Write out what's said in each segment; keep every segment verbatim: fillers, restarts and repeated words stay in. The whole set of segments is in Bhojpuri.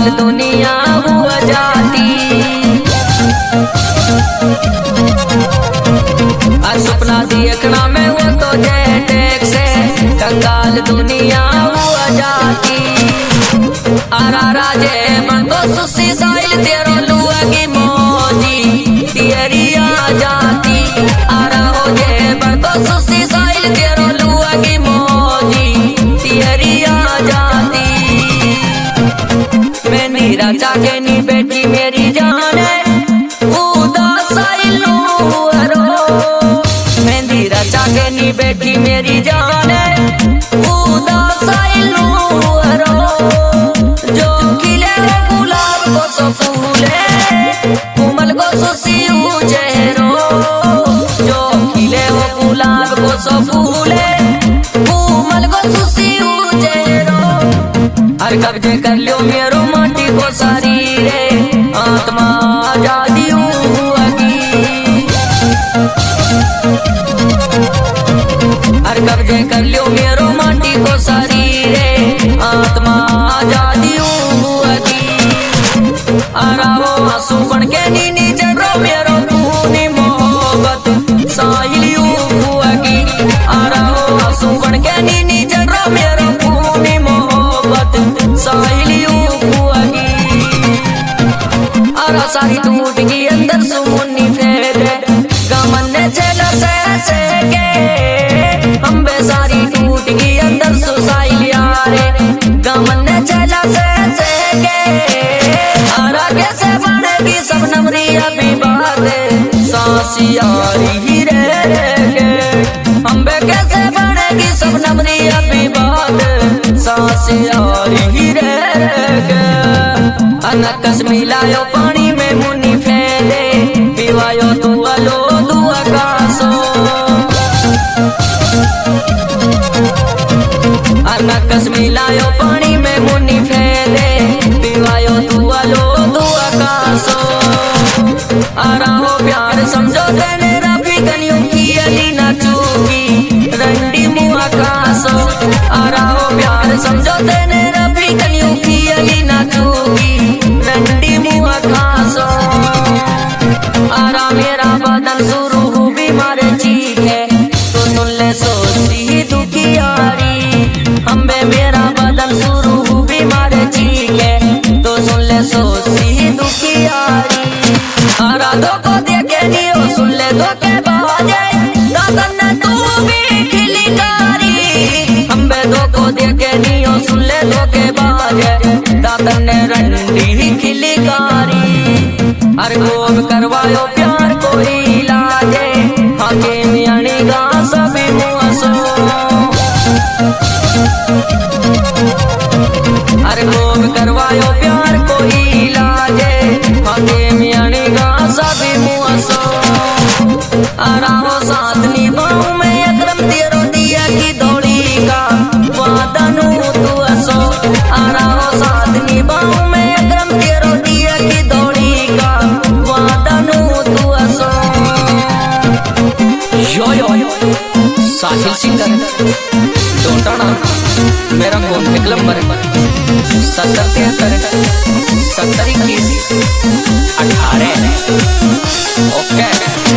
कंगाल दुनिया हुआ जाती। और सपना देखना में वो तो जेटेक से कंगाल दुनिया हुआ जाती। आरा राजे मन तो सुसी साइल तेरो लुआ की मोजी तेरी आ जाती। आरा हो जे मन तो सुसी साइल तेरो लुआ की मोजी तेरी आ जाती। मैं नीरा चाके नी बेटी मेरी जान है उदास साइल रो। मैं नीरा चाके नी बेटी मेरी जान है उदास साइल रो। फूले कोमल को सुसियू चेहरो जो खिले हो गुलाब को सो फूले कोमल को सुसियू चेहरो। हर कब्जे कर लियो मेरो माटी को शरीरे आत्मा आजादी हुआगी। हर कब्जे कर लियो मेरो माटी को शरीरे आत्मा आजादी हुआगी। आरा हो आंसू बन के नीनी जरो मेरो खूनी मोहब्बत साहिलियू हुआगी। आरा हो आंसू बन के नीनी जरो मेरो खूनी मोहब्बत साहिलियू हुआगी। आरा सारी टूट गई अंदर सुमुन्नी फेरे गमन ने चला से से के अम्बे सारी टूट गई अंदर सुसाइलिया रे गमन ने चला से से के। कैसे बनेगी सब नमरी अभी बात सांसियारी ही रह के। अम्बे कैसे बनेगी सब नमरी अभी बात सांसियारी ही रह के। अनकस मिलायो पानी में मुन्नी फैले पीवायो दुआ लो दुआ कासो। अनकस मिलायो पानी में मुन्नी फैले पीवायो दुआ लो आरा हो प्यार समझो तेने रफी कनियों की अली ना चूकी रंडी मुआ कासो। आरा हो प्यार समझो तेने रफी कनियों की अली ना चूकी रंडी मुआ कासो। आरा मेरा बदन शुरू हो बीमारे चीख है तो सुन ले सोची दुखियारी। अम्बे मेरा बदन शुरू हो बीमारे चीख है तो सुन ले सोची दुखियारी। आरा दो को देखे नियो सुन ले दो के बाजे दादन ने तू भी खिली कारी। अम्बे दो को देखे नियो सुन ले दो के बाजे दादन ने रंडी खिली कारी। हर गोब करवायो प्यार को इलाजे आगे मियानी गा सभी मुआसो। हर गोब करवायो प्यार को इलाजे आगे मियानी गा सभी मुआसो। आरा हो साथ निभाऊं मैं अकरम तेरो दिया की दौड़ी का वादनू तू असो। आरा हो साथ निभाऊं मैं अकरम तेरो दिया की दौड़ी का वादनू तू असो। यो यो साहिल सिंगर डोटाना मेरा कॉन्टेक्ट नंबर सत्तर तिहत्तर सत्तर इक्कीस अठारह। ओके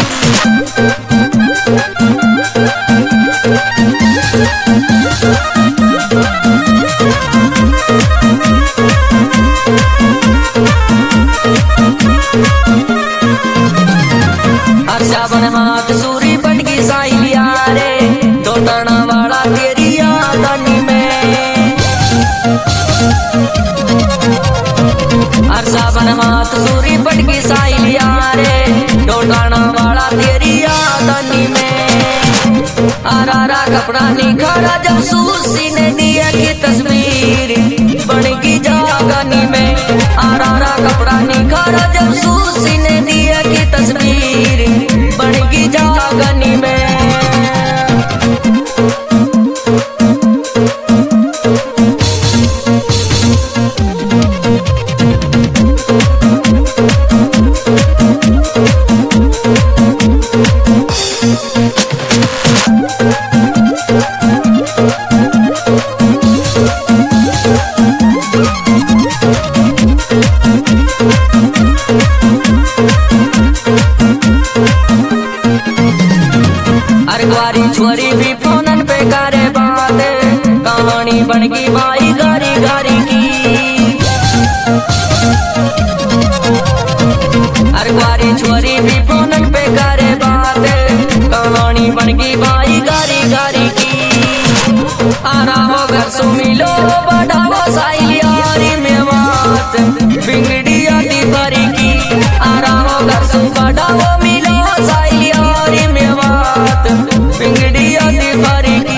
बन हाथ सूरी पटकी साइलिया रे डोटाना वाला तेरी यादानी में। अरसा बन हाथ सूरी पटकी साइलिया रे डोटाना वाला तेरी यादानी में। आरा कपड़ा निखारा जब सूसी ने दिया की तस्वीर बन की जागानी में। आरा कपड़ा निखारा जब सूसी ने दिया की तस्वीर बन की जागानी में। छोरी भी फोनन पे करे बातें, कहानी बन गई भाई गारी गारी की। अरे ग्वारी छोरी भी फोनन पे करे बातें, कहानी बन गई भाई गारी गारी की। आरा हो घर सो मिलो बढ़ाओ साइल यारी में बात, बिगड़ी आती भरी की। आरा हो घर सो बढ़ाओ मिलो साइल यारी में बात, बिगड़ी आती भरी की।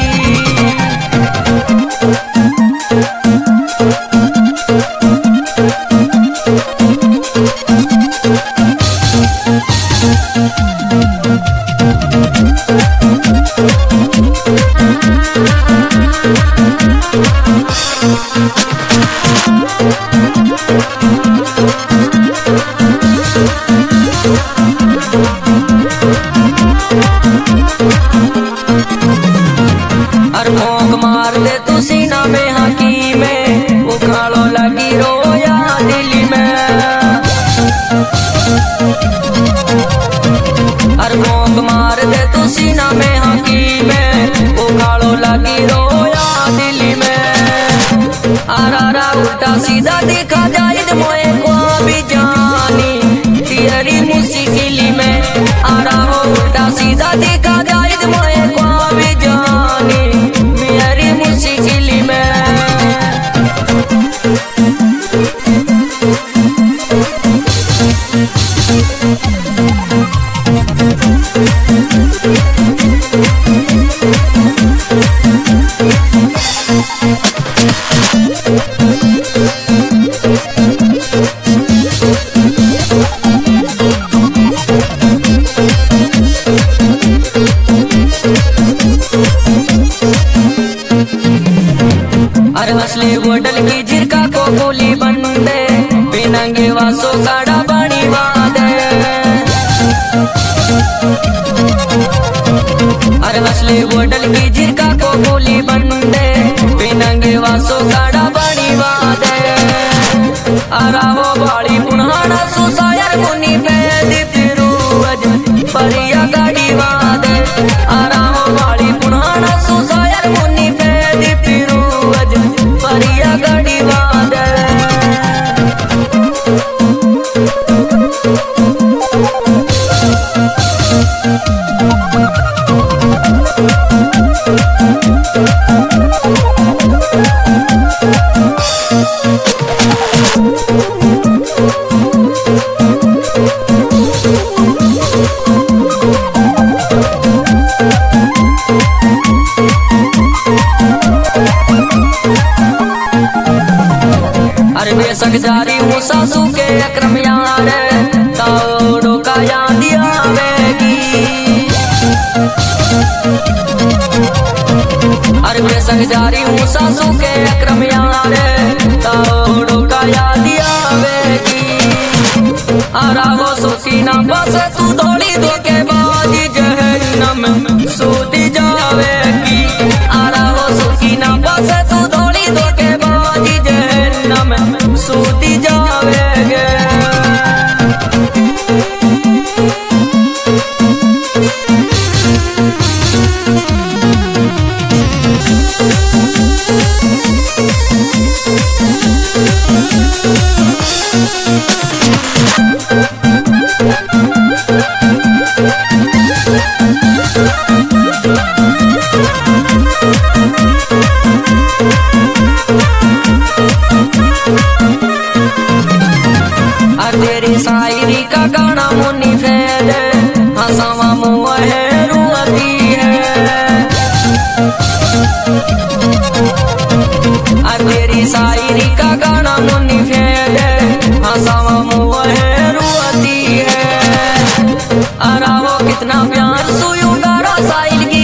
अर भोंक मार दे तू सीना में हकी में, उखाड़ो लगी रोया दिल्ली में। अर भोंक मार दे तू सीना में हकी में, उखाड़ो लगी रोया दिल्ली में। आरा उल्टा सीधा देखा जाए मोए को भी जानी तेरी मुश्किली में। आरा हो उल्टा सीधा देखा जाए मोए को भी जानी मेरी मुश्किली में। अरे असली होटल की झिरका को गोली बंदे, बिनंगे वासो गाड़ा बनी बादे। अरे असली होटल की झिरका को गोली बंदे, बिनंगे वासो गाड़ा बनी बादे। आरा हो बाड़ी पुनहाना सुसायर मुनि पे दीप्ति रूज परिया गाड़ी वादे। आरा हो बाड़ी पुनहाना सुसायर मुनि पे दीप्ति रूज परिया गाड़ी वादे। अरे बेशक जारी हूँ सासू के अक्रम यार, ताओ का याद आवेगी। अरे बेशक जारी हूँ सासू के अक्रम यार, ताओ का याद आवेगी। आरा हो सोसीना बस तू दौड़ी दो के बाजी जहन्नम सोती जावेगी। आरा हो सोसीना बस तू दौड़ी दो के बाजी जहन्नम सोती जावेगे। तेरी शायरी का गाना मुन्नी फेर, हंसावा मुँह है रुआती है। तेरी शायरी का गाना मुन्नी फेर,